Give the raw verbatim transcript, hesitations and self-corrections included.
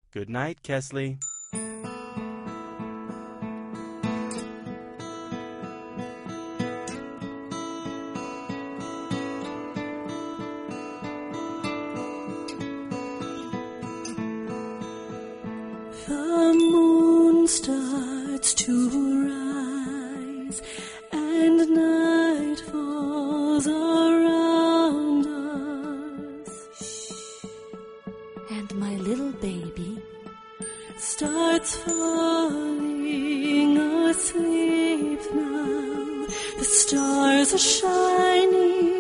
Good night, Kesley. The moon starts to rise, and night falls around us. And my little baby starts falling asleep now. The stars are shining